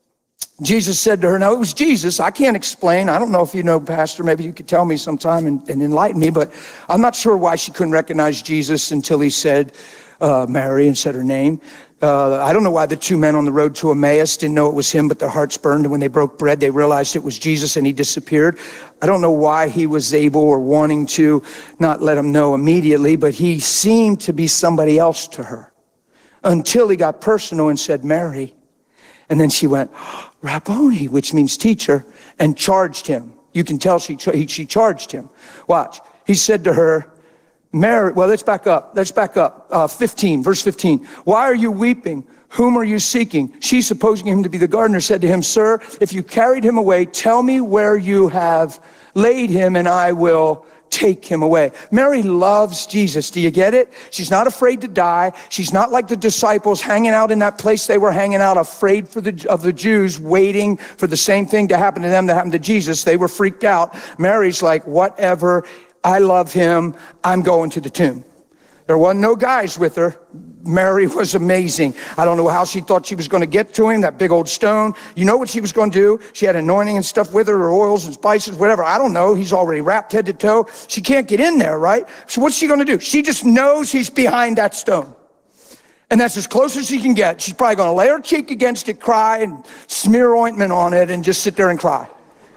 Jesus said to her, now it was Jesus, I can't explain. I don't know if you know, Pastor, maybe you could tell me sometime and, and enlighten me, but I'm not sure why she couldn't recognize Jesus until he said uh, Mary and said her name. Uh, I don't know why the two men on the road to Emmaus didn't know it was him, but their hearts burned, and when they broke bread, they realized it was Jesus and he disappeared. I don't know why he was able or wanting to not let them know immediately, but he seemed to be somebody else to her until he got personal and said, Mary. And then she went, Rabboni, which means teacher, and charged him. You can tell she, she charged him. Watch. He said to her, Mary, well, let's back up. Let's back up. Uh, fifteen, verse fifteen. Why are you weeping? Whom are you seeking? She, supposing him to be the gardener, said to him, Sir, if you carried him away, tell me where you have laid him, and I will take him away. Mary loves Jesus. Do you get it? She's not afraid to die. She's not like the disciples hanging out in that place they were hanging out, afraid for the of the Jews, waiting for the same thing to happen to them that happened to Jesus. They were freaked out. Mary's like, whatever, I love him. I'm going to the tomb. There wasn't no guys with her. Mary was amazing. I don't know how she thought she was going to get to him, that big old stone. You know what she was going to do? She had anointing and stuff with her, or oils and spices, whatever. I don't know. He's already wrapped head to toe. She can't get in there, right? So what's she going to do? She just knows he's behind that stone. And that's as close as she can get. She's probably going to lay her cheek against it, cry, and smear ointment on it, and just sit there and cry.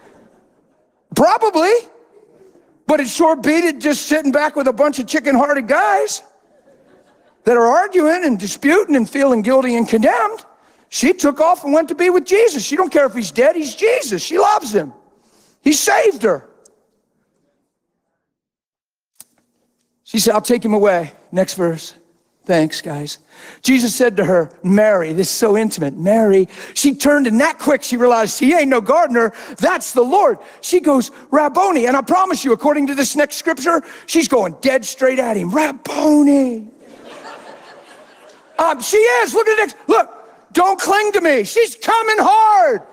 Probably. But it sure beat it just sitting back with a bunch of chicken-hearted guys that are arguing and disputing and feeling guilty and condemned. She took off and went to be with Jesus. She don't care if he's dead, he's Jesus. She loves him. He saved her. She said, I'll take him away. Next verse. Thanks, guys. Jesus said to her, Mary. This is so intimate. Mary. She turned, and that quick she realized he ain't no gardener. That's the Lord. She goes, Rabboni. And I promise you, according to this next scripture, she's going dead straight at him. Rabboni. um, she is. Look at the next. Look, don't cling to me. She's coming hard.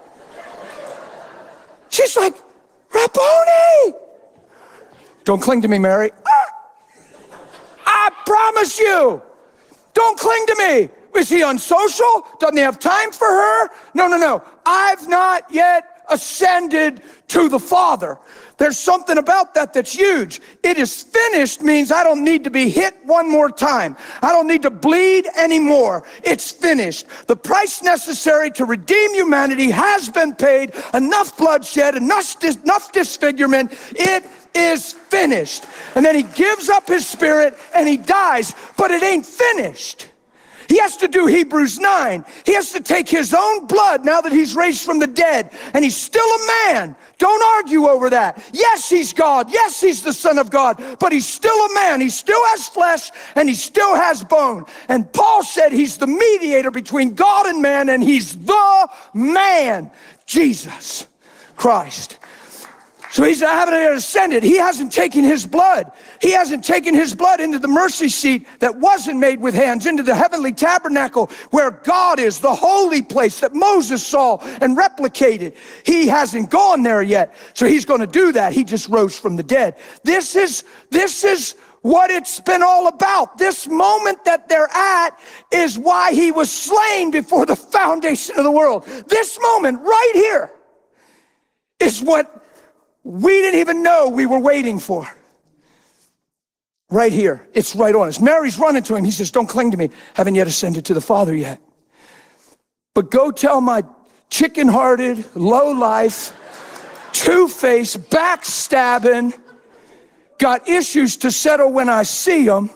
She's like, Rabboni. Don't cling to me, Mary. Ah! I promise you. Don't cling to me. Is he unsocial? Doesn't he have time for her? No, no, no. I've not yet ascended to the Father. There's something about that that's huge. It is finished means I don't need to be hit one more time. I don't need to bleed anymore. It's finished. The price necessary to redeem humanity has been paid. Enough bloodshed, enough, dis- enough disfigurement. It is finished. And then he gives up his spirit and he dies, but it ain't finished. He has to do Hebrews nine. He has to take his own blood now that he's raised from the dead, and he's still a man. Don't argue over that. Yes, he's God. Yes, he's the Son of God, but he's still a man. He still has flesh and he still has bone. And Paul said he's the mediator between God and man, and he's the man, Jesus Christ. So he's not having it ascended. He hasn't taken his blood. He hasn't taken his blood into the mercy seat that wasn't made with hands, into the heavenly tabernacle where God is, the holy place that Moses saw and replicated. He hasn't gone there yet. So he's going to do that. He just rose from the dead. This is, this is what it's been all about. This moment that they're at is why he was slain before the foundation of the world. This moment right here is what we didn't even know we were waiting for. Right here. It's right on us. Mary's running to him. He says, don't cling to me. Haven't yet ascended to the Father yet. But go tell my chicken-hearted, low-life, two-faced, backstabbing, got issues to settle when I see them.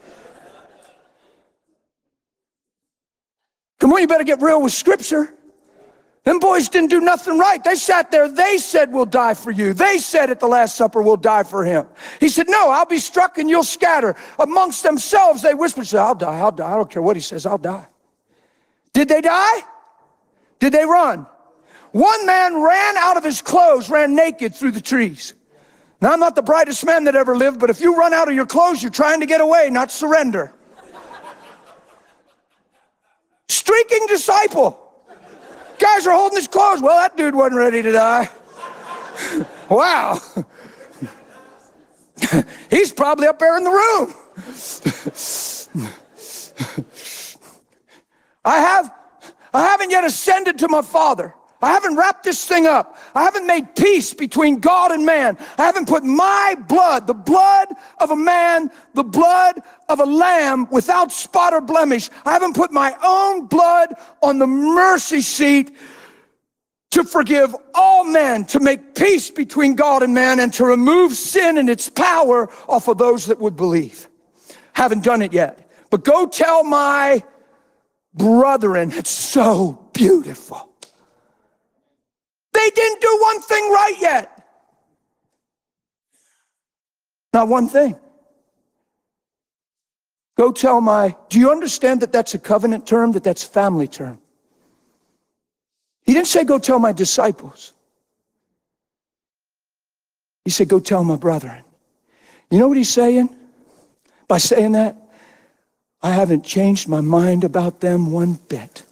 Come on, you better get real with Scripture. Them boys didn't do nothing right. They sat there. They said, we'll die for you. They said at the Last Supper, we'll die for him. He said, no, I'll be struck and you'll scatter. Amongst themselves, they whispered, said, I'll die, I'll die. I don't care what he says, I'll die. Did they die? Did they run? One man ran out of his clothes, ran naked through the trees. Now, I'm not the brightest man that ever lived, but if you run out of your clothes, you're trying to get away, not surrender. Streaking disciple. Guys are holding his clothes. Well, that dude wasn't ready to die. Wow. He's probably up there in the room. I have, I haven't yet ascended to my Father. I haven't wrapped this thing up. I haven't made peace between God and man. I haven't put my blood, the blood of a man, the blood of a lamb without spot or blemish. I haven't put my own blood on the mercy seat to forgive all men, to make peace between God and man, and to remove sin and its power off of those that would believe. Haven't done it yet. But go tell my brethren, it's so beautiful. They didn't do one thing right yet. Not one thing. Go tell my, do you understand that that's a covenant term, that that's a family term? He didn't say go tell my disciples. He said go tell my brethren. You know what he's saying? By saying that, I haven't changed my mind about them one bit.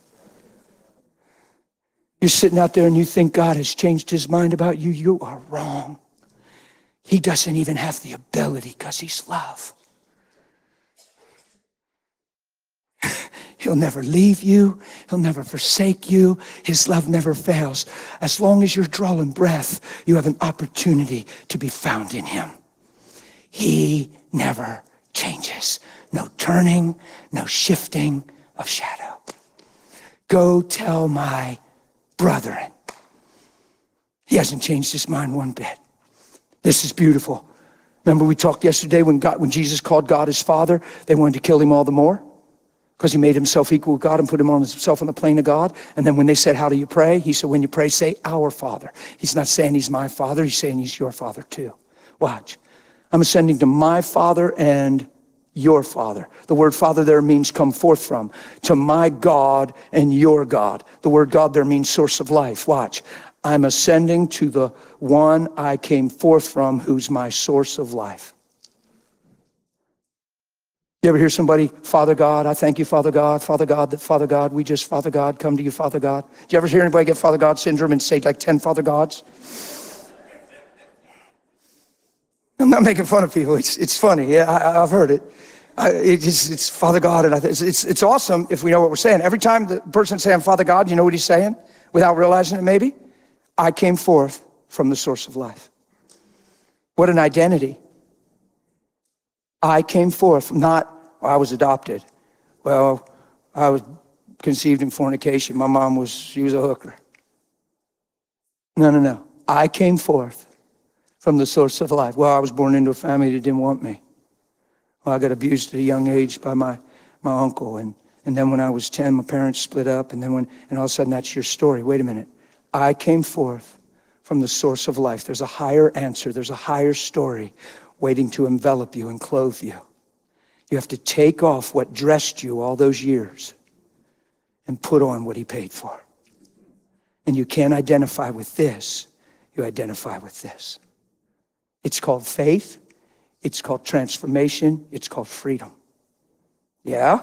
You're sitting out there and you think God has changed his mind about you. You are wrong. He doesn't even have the ability because he's love. He'll never leave you. He'll never forsake you. His love never fails. As long as you're drawing breath, you have an opportunity to be found in him. He never changes. No turning, no shifting of shadow. Go tell my brethren. He hasn't changed his mind one bit. This is beautiful. Remember we talked yesterday when God, when Jesus called God his Father, they wanted to kill him all the more because he made himself equal with God and put him on himself on the plane of God. And then when they said, how do you pray? He said, when you pray, say our Father. He's not saying he's my Father. He's saying he's your Father too. Watch. I'm ascending to my Father and your Father. The word Father there means come forth from. To my God and your God. The word God there means source of life. Watch. I'm ascending to the one I came forth from, who's my source of life. You ever hear somebody, Father God, I thank you, Father God, Father God, that Father God, we just, Father God, come to you, Father God. Do you ever hear anybody get Father God syndrome and say like ten Father Gods? I'm not making fun of people. It's it's funny. Yeah, I, I've heard it. I, it's, it's Father God, and I th- it's, it's it's awesome if we know what we're saying. Every time the person saying Father God, you know what he's saying, without realizing it maybe? I came forth from the source of life. What an identity. I came forth, not, well, I was adopted. Well, I was conceived in fornication. My mom was, she was a hooker. No, no, no. I came forth from the source of life. Well, I was born into a family that didn't want me. Well, I got abused at a young age by my, my uncle. And, and then when I was ten, my parents split up. And then when, and all of a sudden that's your story. Wait a minute. I came forth from the source of life. There's a higher answer. There's a higher story waiting to envelop you and clothe you. You have to take off what dressed you all those years and put on what he paid for. And you can't identify with this. You identify with this. It's called faith. It's called transformation. It's called freedom. Yeah?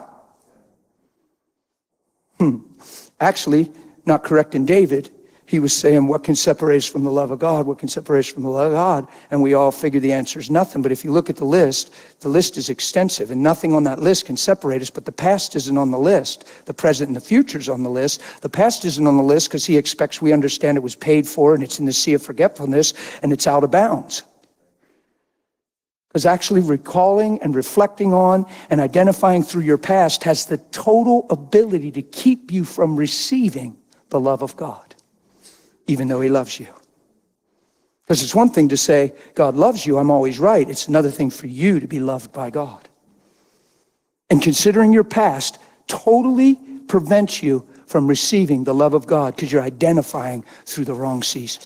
Hmm. Actually, not correcting David. He was saying, what can separate us from the love of God? What can separate us from the love of God? And we all figure the answer is nothing. But if you look at the list, the list is extensive, and nothing on that list can separate us. But the past isn't on the list. The present and the future is on the list. The past isn't on the list because he expects we understand it was paid for, and it's in the sea of forgetfulness, and it's out of bounds. Because actually recalling and reflecting on and identifying through your past has the total ability to keep you from receiving the love of God, even though he loves you. Because it's one thing to say, God loves you, I'm always right. It's another thing for you to be loved by God. And considering your past totally prevents you from receiving the love of God because you're identifying through the wrong season.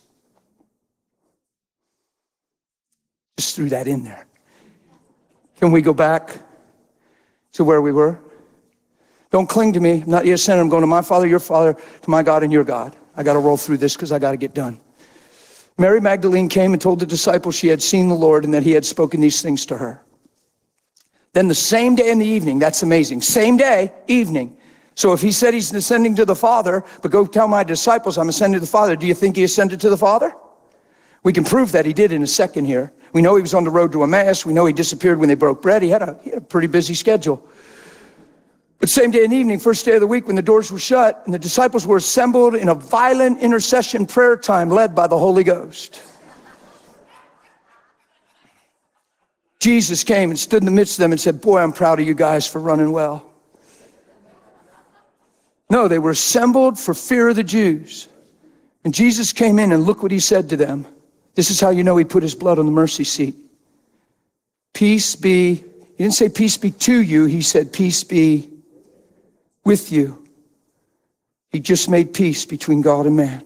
Just threw that in there. Can we go back to where we were? Don't cling to me. I'm not yet sent. I'm going to my Father, your Father, to my God and your God. I got to roll through this because I got to get done. Mary Magdalene came and told the disciples she had seen the Lord and that he had spoken these things to her. Then the same day in the evening, that's amazing, same day, evening. So if he said he's ascending to the Father, but go tell my disciples I'm ascending to the Father, do you think he ascended to the Father? We can prove that he did in a second here. We know he was on the road to Emmaus. We know he disappeared when they broke bread. He had a, he had a pretty busy schedule. But same day and evening, first day of the week, when the doors were shut and the disciples were assembled in a violent intercession prayer time led by the Holy Ghost, Jesus came and stood in the midst of them and said, boy, I'm proud of you guys for running well. No, they were assembled for fear of the Jews. And Jesus came in and look what he said to them. This is how you know he put his blood on the mercy seat. Peace be, he didn't say peace be to you, he said peace be with you. He just made peace between God and man.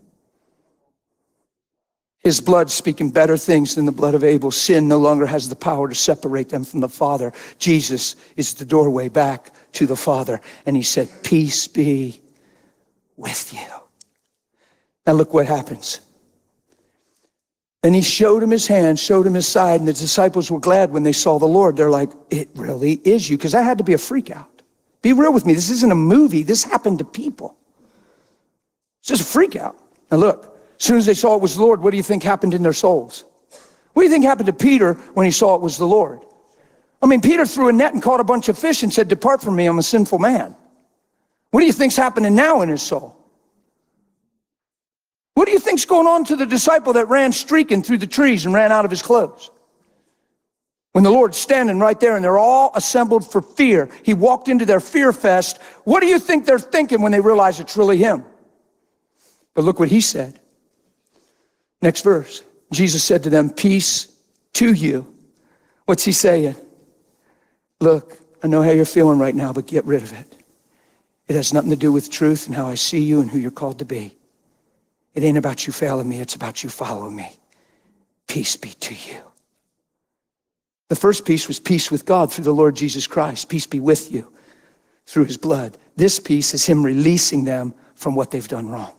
His blood speaking better things than the blood of Abel. Sin no longer has the power to separate them from the Father. Jesus is the doorway back to the Father. And he said, peace be with you. Now look what happens. And he showed him his hand, showed him his side, and the disciples were glad when they saw the Lord. They're like, it really is you, because that had to be a freak out. Be real with me. This isn't a movie. This happened to people. It's just a freak out. Now look, as soon as they saw it was the Lord, what do you think happened in their souls? What do you think happened to Peter when he saw it was the Lord? I mean, Peter threw a net and caught a bunch of fish and said, depart from me, I'm a sinful man. What do you think's happening now in his soul? What do you think's going on to the disciple that ran streaking through the trees and ran out of his clothes? When the Lord's standing right there and they're all assembled for fear, he walked into their fear fest. What do you think they're thinking when they realize it's really him? But look what he said. Next verse. Jesus said to them, peace to you. What's he saying? Look, I know how you're feeling right now, but get rid of it. It has nothing to do with truth and how I see you and who you're called to be. It ain't about you failing me, it's about you following me. Peace be to you. The first peace was peace with God through the Lord Jesus Christ. Peace be with you through his blood. This peace is him releasing them from what they've done wrong.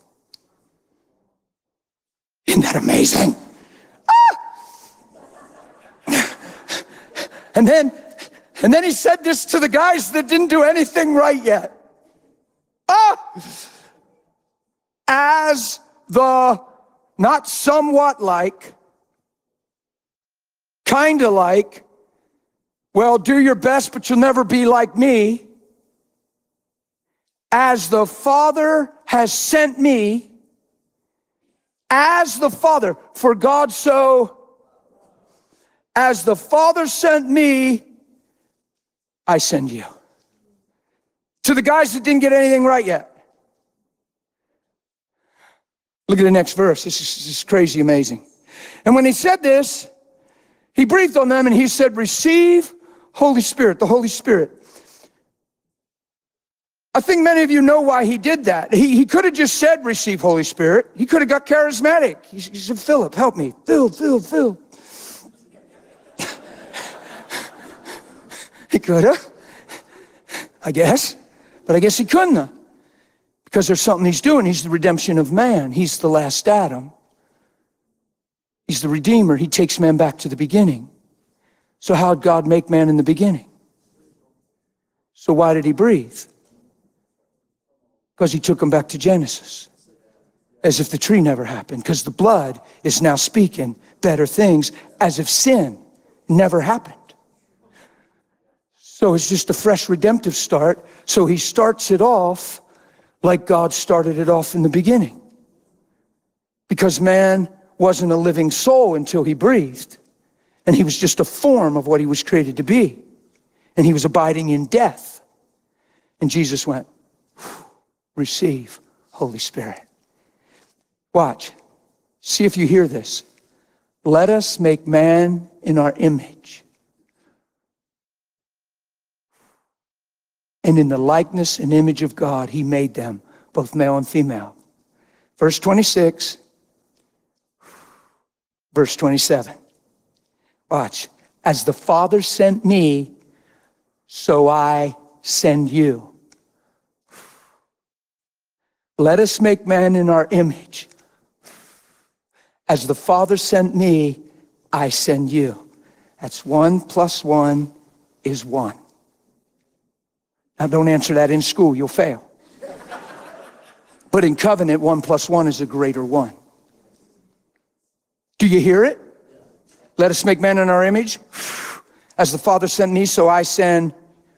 Isn't that amazing? Ah! And then, and then he said this to the guys that didn't do anything right yet. Ah! As the, not somewhat like, kind of like, well, do your best, but you'll never be like me. As the Father has sent me, as the Father, for God so, as the Father sent me, I send you. To the guys that didn't get anything right yet. Look at the next verse. This is, this is crazy amazing. And when he said this, he breathed on them and he said, receive Holy Spirit, the Holy Spirit. I think many of you know why he did that. He, he could have just said, receive Holy Spirit. He could have got charismatic. He, he said, Philip, help me. Phil, Phil, Phil. He could have, I guess. But I guess he couldn't have. Because there's something he's doing. He's the redemption of man. He's the last Adam. He's the Redeemer. He takes man back to the beginning. So how did God make man in the beginning? So why did he breathe? Because he took him back to Genesis. As if the tree never happened. Because the blood is now speaking better things as if sin never happened. So it's just a fresh redemptive start. So he starts it off like God started it off in the beginning. Because man wasn't a living soul until he breathed. And he was just a form of what he was created to be. And he was abiding in death. And Jesus went, receive Holy Spirit. Watch. See if you hear this. Let us make man in our image, and in the likeness and image of God, he made them, both male and female. Verse twenty-six, verse twenty-seven. Watch. As the Father sent me, so I send you. Let us make man in our image. As the Father sent me, I send you. That's one plus one is one. Now don't answer that in school, you'll fail. But in covenant, one plus one is a greater one. Do you hear it? Let us make man in our image. As the Father sent me, so I send.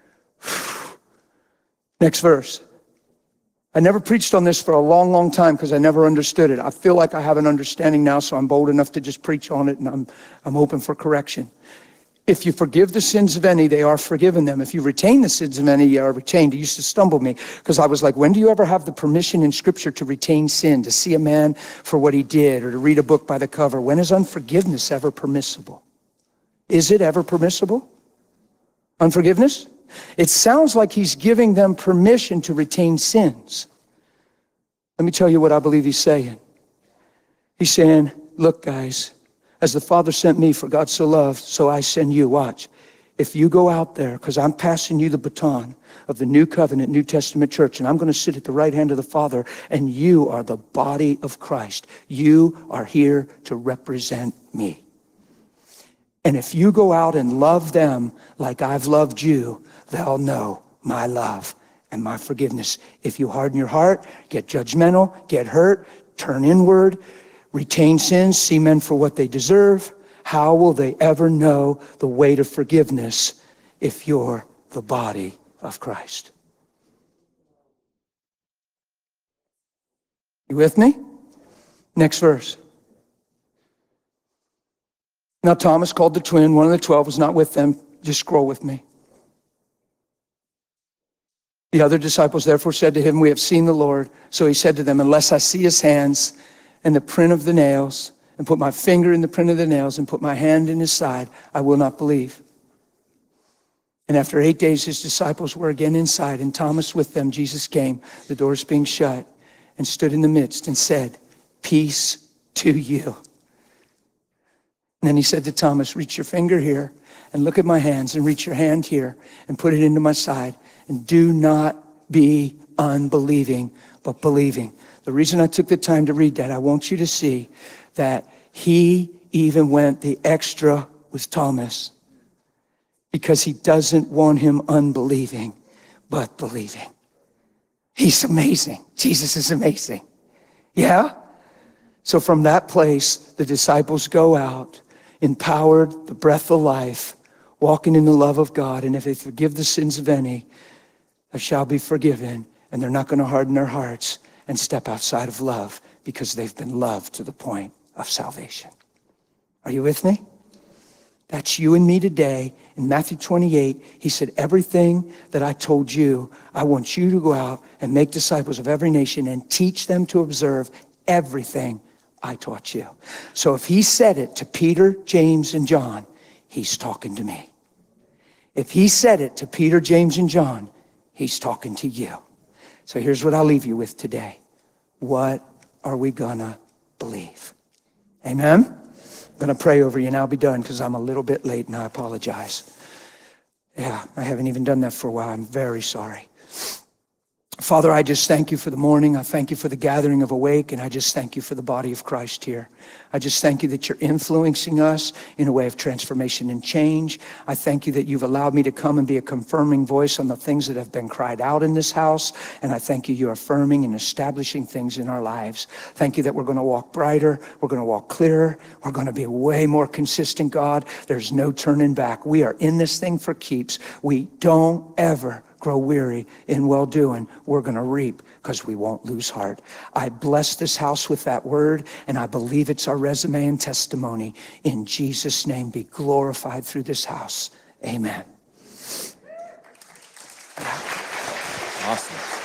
Next verse. I never preached on this for a long, long time because I never understood it. I feel like I have an understanding now, so I'm bold enough to just preach on it, and I'm, I'm open for correction. If you forgive the sins of any, they are forgiven them. If you retain the sins of any, you are retained. It used to stumble me because I was like, when do you ever have the permission in Scripture to retain sin, to see a man for what he did, or to read a book by the cover? When is unforgiveness ever permissible? Is it ever permissible? Unforgiveness? It sounds like he's giving them permission to retain sins. Let me tell you what I believe he's saying. He's saying, look, guys, as the Father sent me, for God so loved, so I send you. Watch. If you go out there, because I'm passing you the baton of the New Covenant, New Testament church, and I'm going to sit at the right hand of the Father, and you are the body of Christ. You are here to represent me. And if you go out and love them like I've loved you, they'll know my love and my forgiveness. If you harden your heart, get judgmental, get hurt, turn inward, retain sins, see men for what they deserve, how will they ever know the weight of forgiveness if you're the body of Christ? You with me? Next verse. Now Thomas, called the twin, one of the twelve, was not with them. Just scroll with me. The other disciples therefore said to him, we have seen the Lord. So he said to them, unless I see his hands and the print of the nails, and put my finger in the print of the nails, and put my hand in his side, I will not believe. And after eight days, his disciples were again inside, and Thomas with them. Jesus came, the doors being shut, and stood in the midst and said, peace to you. And then he said to Thomas, reach your finger here and look at my hands, and reach your hand here and put it into my side. And do not be unbelieving, but believing. The reason I took the time to read that, I want you to see that he even went the extra with Thomas because he doesn't want him unbelieving, but believing. He's amazing. Jesus is amazing. Yeah? So from that place, the disciples go out, empowered, the breath of life, walking in the love of God. And if they forgive the sins of any, they shall be forgiven. And they're not going to harden their hearts and step outside of love because they've been loved to the point of salvation. Are you with me? That's you and me today. In Matthew twenty-eight, he said, everything that I told you, I want you to go out and make disciples of every nation and teach them to observe everything I taught you. So if he said it to Peter, James, and John, he's talking to me. If he said it to Peter, James, and John, he's talking to you. So here's what I'll leave you with today. What are we gonna believe? Amen? I'm gonna pray over you and I'll be done because I'm a little bit late and I apologize. Yeah, I haven't even done that for a while. I'm very sorry. Father, I just thank you for the morning. I thank you for the gathering of Awake, and I just thank you for the body of Christ here. I just thank you that you're influencing us in a way of transformation and change. I thank you that you've allowed me to come and be a confirming voice on the things that have been cried out in this house. And I thank you you're affirming and establishing things in our lives. Thank you that we're going to walk brighter. We're going to walk clearer. We're going to be way more consistent, God. There's no turning back. We are in this thing for keeps. We don't ever grow weary in well-doing. We're going to reap because we won't lose heart. I bless this house with that word, and I believe it's our resume and testimony. In Jesus' name, be glorified through this house. Amen. Awesome.